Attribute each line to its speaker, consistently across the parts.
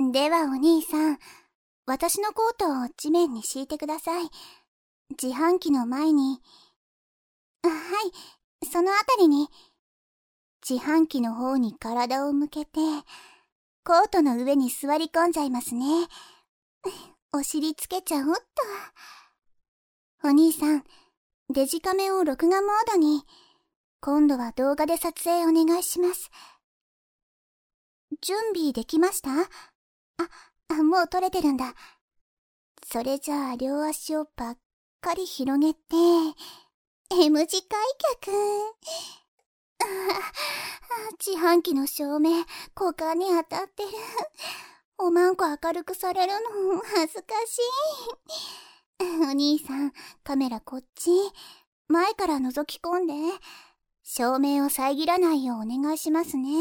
Speaker 1: ではお兄さん、私のコートを地面に敷いてください。自販機の前に。はい、そのあたりに。自販機の方に体を向けて、コートの上に座り込んじゃいますね。お尻つけちゃおっと。お兄さん、デジカメを録画モードに。今度は動画で撮影お願いします。準備できました？もう撮れてるんだ。それじゃあ両足をばっかり広げて、M 字開脚。自販機の照明、股間に当たってる。おまんこ明るくされるの恥ずかしい。お兄さん、カメラこっち。前から覗き込んで。照明を遮らないようお願いしますね。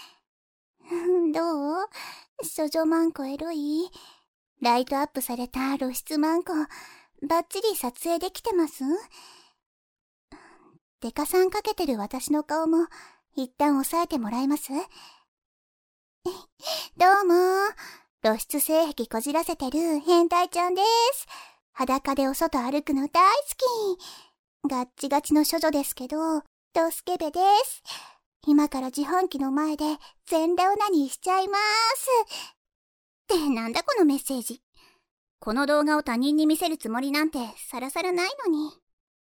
Speaker 1: どう？処女マンコエロい？ライトアップされた露出マンコ、バッチリ撮影できてます？デカさんかけてる私の顔も一旦押さえてもらえます？どうも、露出性癖こじらせてる変態ちゃんです。裸でお外歩くの大好き。ガッチガチの処女ですけど、ドスケベです。今から自販機の前で全裸オナニーしちゃいます。ってなんだこのメッセージ。この動画を他人に見せるつもりなんてさらさらないのに。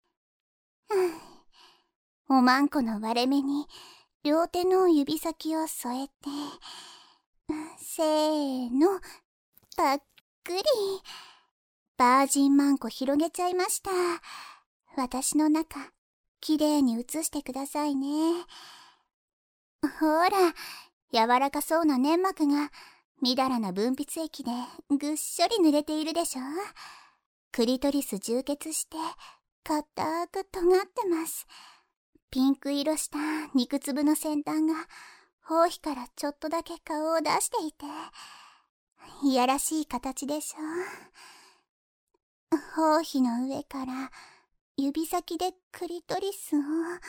Speaker 1: おまんこの割れ目に両手の指先を添えて、せーの、ぱっくり。バージンマンコ広げちゃいました。私の中、きれいに映してくださいね。ほら、柔らかそうな粘膜が、みだらな分泌液でぐっしょり濡れているでしょ。クリトリス充血して、硬く尖ってます。ピンク色した肉粒の先端が、包皮からちょっとだけ顔を出していて、いやらしい形でしょ。包皮の上から、指先でクリトリスを。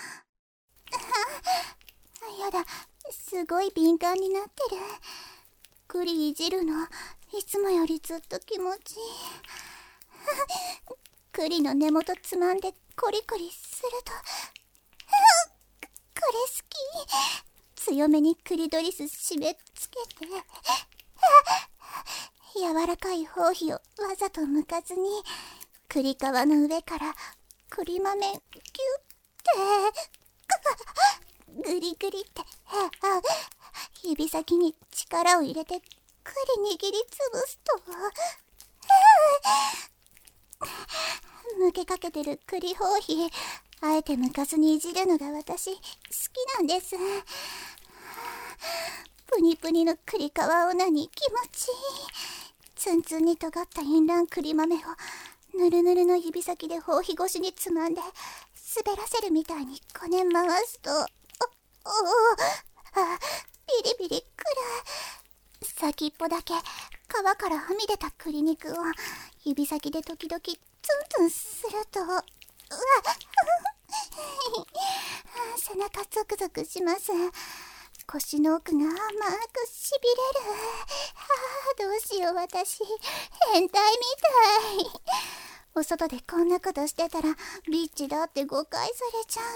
Speaker 1: やだ、すごい敏感になってる。栗いじるの、いつもよりずっと気持ちいい。栗の根元つまんでコリコリすると、これ好き。強めにクリトリス締めつけて、柔らかい包皮をわざと剥かずに、栗皮の上から栗豆ギュッて、グリグリって、指先に力を入れて栗握りつぶすと、剥けかけてる栗包皮、あえて剥かずにいじるのが私好きなんです。プニプニの栗皮オナニー気持ちいい。ツンツンに尖ったインラン栗豆をぬるぬるの指先で包皮越しにつまんで滑らせるみたいにこね回すと、ビリビリくる。先っぽだけ皮からはみ出た栗肉を指先で時々ツンツンすると、背中ゾクゾクします。腰の奥が甘くしびれる。どうしよう私、変態みたい。お外でこんなことしてたらビッチだって誤解されちゃ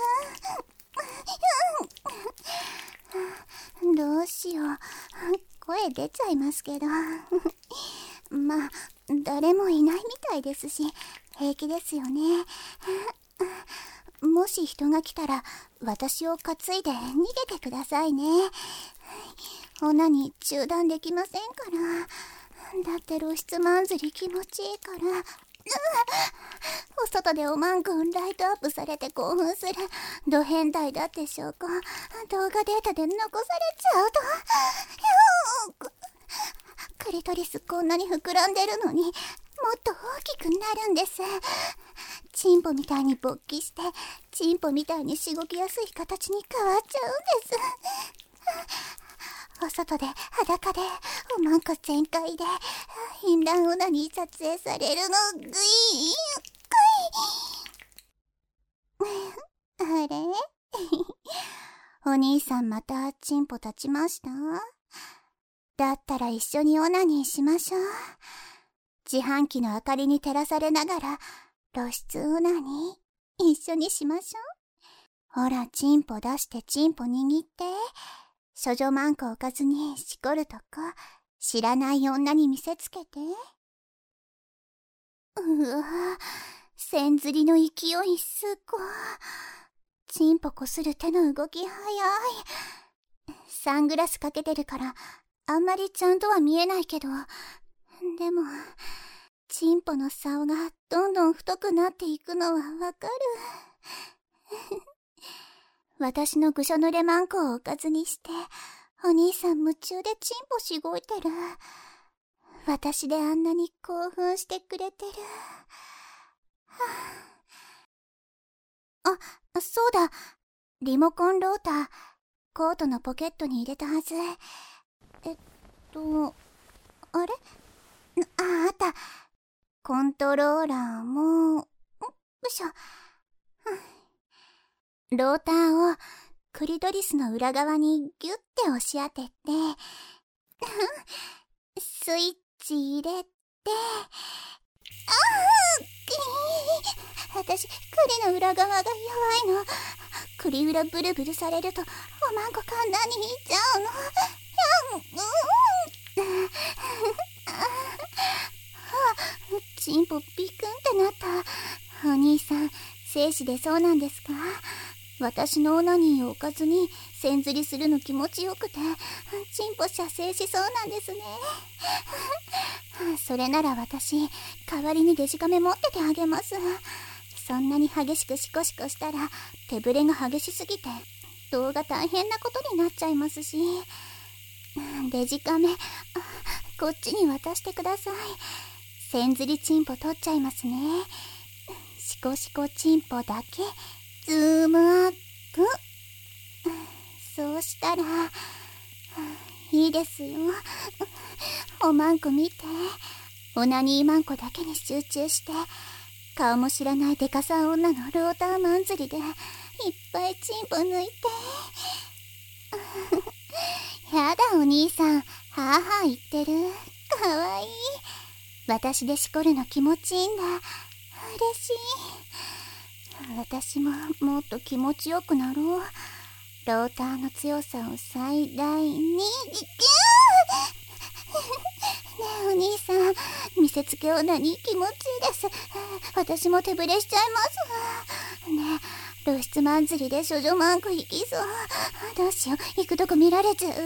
Speaker 1: う。どうしよう、声出ちゃいますけど。まあ、誰もいないみたいですし、平気ですよね。もし人が来たら、私を担いで逃げてくださいね。オナニー中断できませんから。だって露出マンズリ気持ちいいから。お外でおまんくんライトアップされて興奮するド変態だって証拠、動画データで残されちゃうと。クリトリスこんなに膨らんでるのにもっと大きくなるんです。チンポみたいに勃起してチンポみたいにしごきやすい形に変わっちゃうんです。お外で裸でおまんこ全開でインランオナニー撮影されるのグイーンあれお兄さんまたチンポ立ちました？ だったら一緒にオナニーしましょう。自販機の明かりに照らされながら露出オナニー一緒にしましょう。ほら、チンポ出してチンポ握って。処女マンコ置かずにしこるとこ知らない女に見せつけて。うわ、線ずりの勢いすごい。チンポこする手の動き早い。サングラスかけてるからあんまりちゃんとは見えないけど、でもチンポの竿がどんどん太くなっていくのはわかる。私のぐしょ濡れマンコを置かずにしてお兄さん夢中でチンポしごいてる。私であんなに興奮してくれてる。あ、そうだ。リモコンローターコートのポケットに入れたはず。あれ？あった。コントローラーも、よいしょ。ローターをクリトリスの裏側にギュッて押し当てて、スイッチ入れて、私、栗の裏側が弱いの。栗裏ブルブルされると、おまんこ簡単にいっちゃうの。チンポビクンってなった。お兄さん、精子でそうなんですか？私のオナニーを置かずに線ずりするの気持ちよくて、チンポ射精しそうなんですね。それなら私、代わりにデジカメ持っててあげます。そんなに激しくシコシコしたら手ぶれが激しすぎて動画大変なことになっちゃいますし。デジカメ、こっちに渡してください。線ずりチンポ取っちゃいますね。シコシコチンポだけズームアップ。そうしたらいいですよ。おまんこ見て。オナニーマンコだけに集中して、顔も知らないデカさ女のローターマン釣りでいっぱいチンポ抜いて。やだお兄さん、はぁはぁ言ってる。かわいい。私でしこるの気持ちいいんだ。嬉しい。私ももっと気持ちよくなろう。ローターの強さを最大に。ねえお兄さん、見せつけ女に気持ちいいです。私も手ぶれしちゃいますね。え、露出マン釣りで処女マンコ行きそう。どうしよう、行くとこ見られちゃう。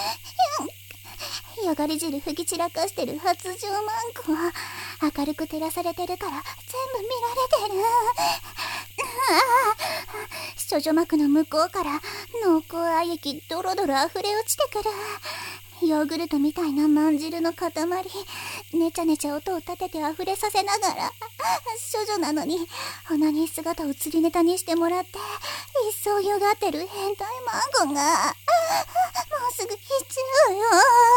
Speaker 1: よがり汁吹き散らかしてる発情マンコは明るく照らされてるから全部見られてる。処女膜の向こうから濃厚愛液ドロドロ溢れ落ちてくる。ヨーグルトみたいなまん汁の塊、ねちゃねちゃ音を立てて溢れさせながら、処女なのにオナニー姿を釣りネタにしてもらって一層よがってる変態マンコがもうすぐ行っちゃうよ。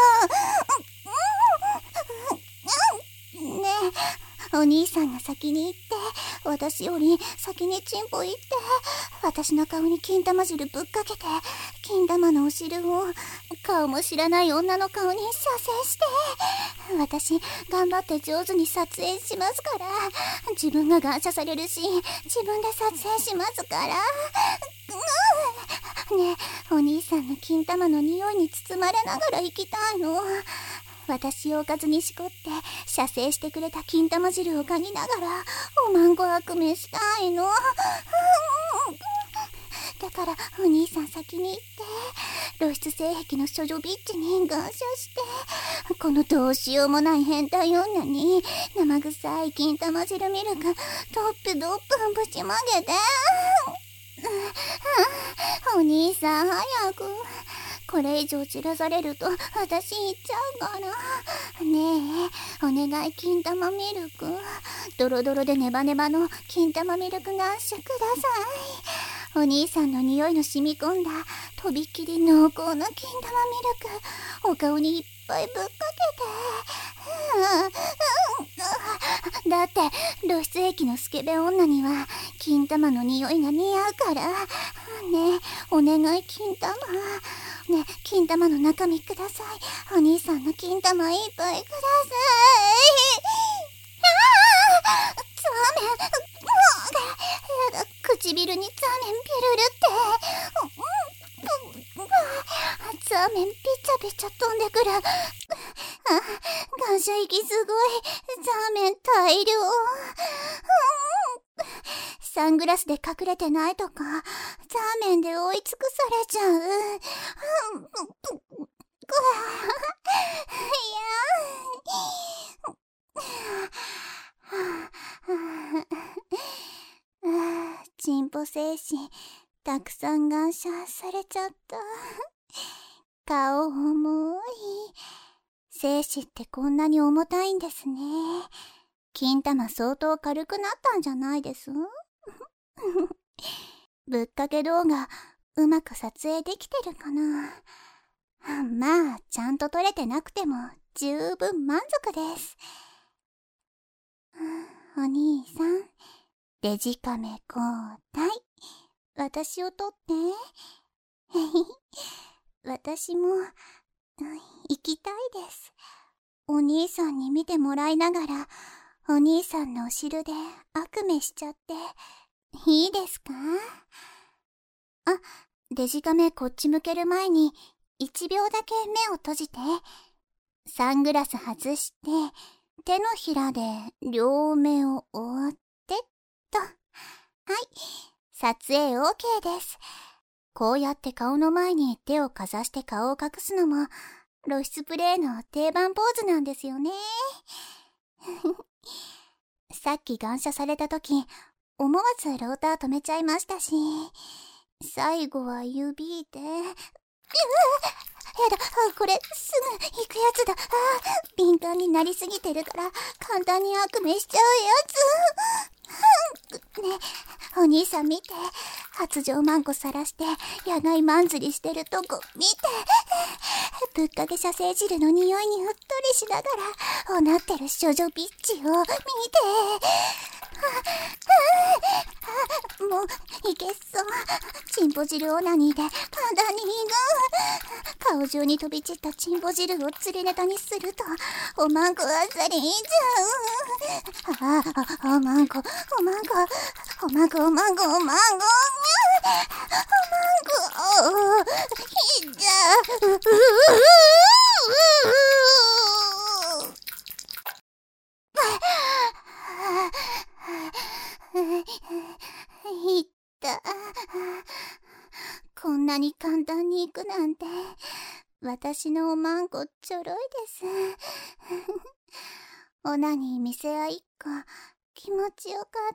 Speaker 1: ねえ、お兄さんが先に行って、私より先にチンポ行って、私の顔に金玉汁ぶっかけて、金玉のお汁を顔も知らない女の顔に射精して、私頑張って上手に撮影しますから。自分が感謝されるし自分で撮影しますから。ねえ、お兄さんの金玉の匂いに包まれながら行きたいの。私をおかずにしこって射精してくれた金玉汁を嗅ぎながらおまんこ悪夢したいの。だからお兄さん先に行って露出性癖の処女ビッチに感謝して、このどうしようもない変態女に生臭い金玉汁ミルクトップドップンぶちまげて。お兄さん早く。これ以上散らされると私行っちゃうから。ねえ、お願い金玉ミルク。ドロドロでネバネバの金玉ミルクガッシュください。お兄さんの匂いの染み込んだとびっきり濃厚な金玉ミルクお顔にいっぱいぶっかけて。だって露出液のスケベ女には金玉の匂いが似合うから。ねえ、お願い金玉。 ね、金玉の中身ください。お兄さんの金玉いっぱいください。ザーメン、やだ、唇にザーメンピルルって。ザーメンピチャピチャ飛んでくる。感謝息すごい。ザーメン大量。サングラスで隠れてないとか、ザーメンで覆い尽くされちゃう。チンポ精子、たくさん感謝されちゃった。顔重い。精子ってこんなに重たいんですね。金玉相当軽くなったんじゃないですぶっかけ動画うまく撮影できてるかな。まあちゃんと撮れてなくても十分満足です。お兄さん、デジカメ交代。私を撮って。私も行きたいです。お兄さんに見てもらいながら、お兄さんのお汁で悪夢しちゃって、いいですか？あ、デジカメこっち向ける前に、1秒だけ目を閉じて、サングラス外して、手のひらで両目を覆ってっと。はい、撮影 OK です。こうやって顔の前に手をかざして顔を隠すのも、露出プレイの定番ポーズなんですよね。さっき感謝されたとき、思わずローター止めちゃいましたし、最後は指で、やだ、これすぐ行くやつだ。敏感になりすぎてるから簡単に悪夢しちゃうやつ。ね、お兄さん見て、発情マンコさらして野外マン釣りしてるとこ見て、ぶっかけ射精汁の匂いにうっとりしながらおなってる少女ビッチを見て、もういけそう。チンポ汁オナニーで体に顔中に飛び散ったチンポ汁を釣りネタにするとおまんこあざりいちゃう。おまんこおまんこおまんこおまんこおまんこひじゃう。いった。こんなに簡単に行くなんて、私のおまんこちょろいです。オナニー見せ合いっこ、気持ちよかった。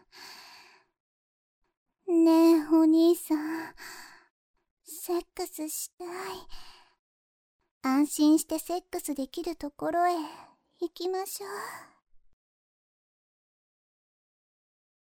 Speaker 1: ねえ、お兄さん、セックスしたい。安心してセックスできるところへ行きましょう。